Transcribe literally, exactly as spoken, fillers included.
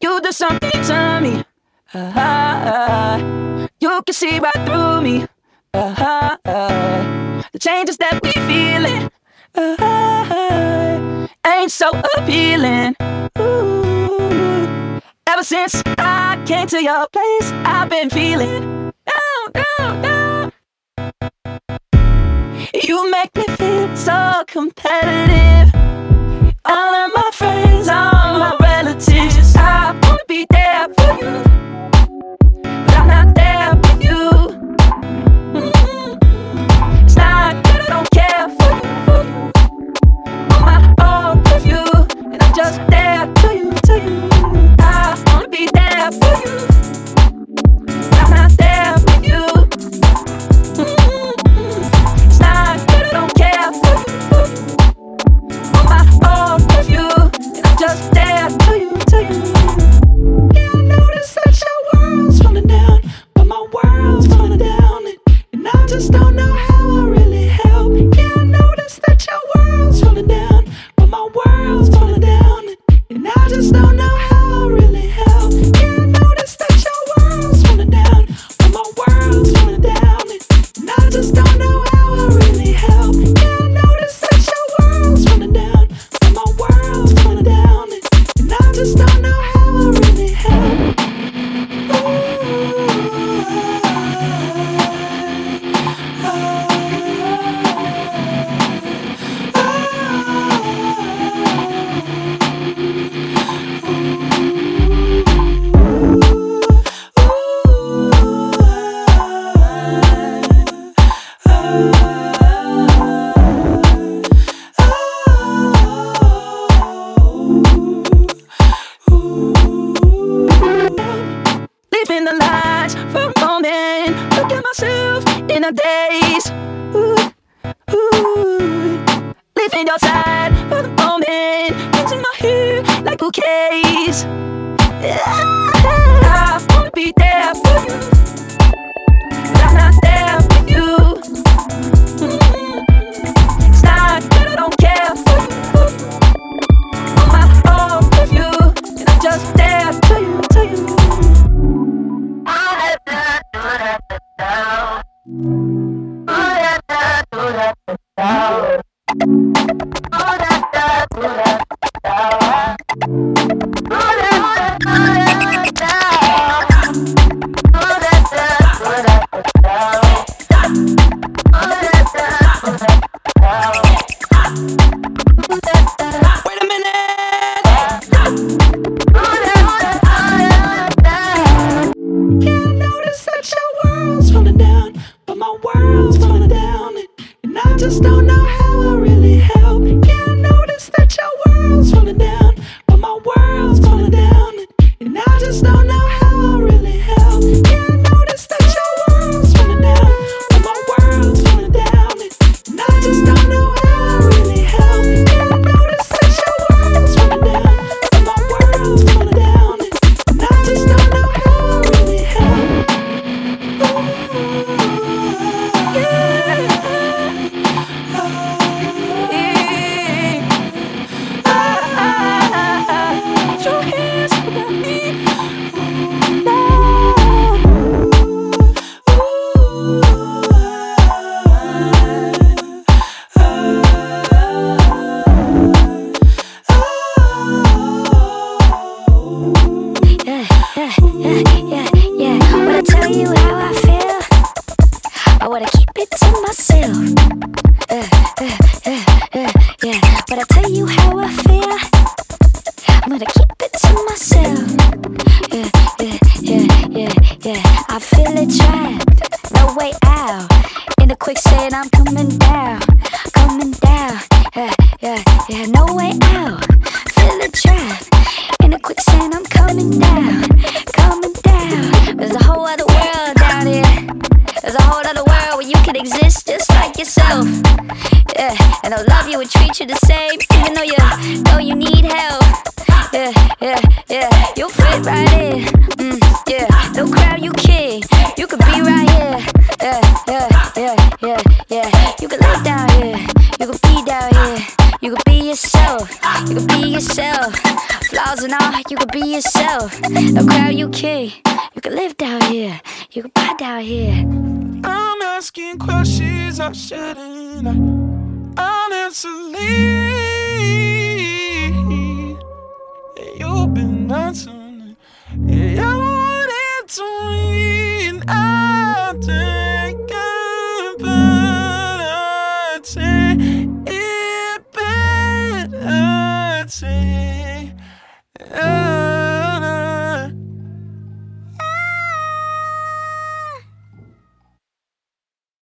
You do something to me. Uh-huh. You can see right through me. Uh-huh. The changes that we feeling uh-huh. ain't so appealing. Ooh. Ever since I came to your place, I've been feeling down, down, down. You make me feel so competitive. All of my friends, all my relatives, I wanna be there for you, but I'm not there for you. Mm-hmm. It's not that I don't care for you, for you. On my own with you, and I'm just there to you, to you. I wanna be there for you, but I'm not there for you. Mm-hmm. It's not that I don't care for you, for you. On my own with you, and I'm just there to you, to you. Yeah, I noticed that your world's falling down, but my world's falling down, and, and I just don't know how I really help. Yeah, I noticed that your world's falling down, but my world's falling down, and, and I just don't know how I really help. Yeah, I noticed that your world's falling down, but my world's falling down, and, and I just don't know how I really help. Yeah, I noticed that your world's falling down, but my world's falling down, and, and I just don't know how I really help. Leaving the lights for a moment, look at myself in a daze. Ooh, ooh. Leaving your side for the moment, into my hair like bouquets. I wanna be there for you, but I'm not there for you. Mm-hmm. It's not that I don't care for you, for you. On my own with you, and I'm just there to you, to you. Wait a minute. Yeah, I noticed that your world's falling down, but my world's falling down, and, and I just don't know how I really help. Yeah, I noticed that your world's falling down, but my world's falling down, and, and I just don't know how I really help. Yeah, I noticed that your world's falling down, but my world's falling down, and, and I just don't know how I really help. Yeah, I noticed that your world's falling down, but my world's falling down, and, and I just don't know how I really help. You can be yourself, flaws and all, you could be yourself. No crowd you king. You could live down here. You could buy down here. I'm asking questions I shouldn't. Honestly, you've been answering. You wanted to me, and I think I'm better. It better.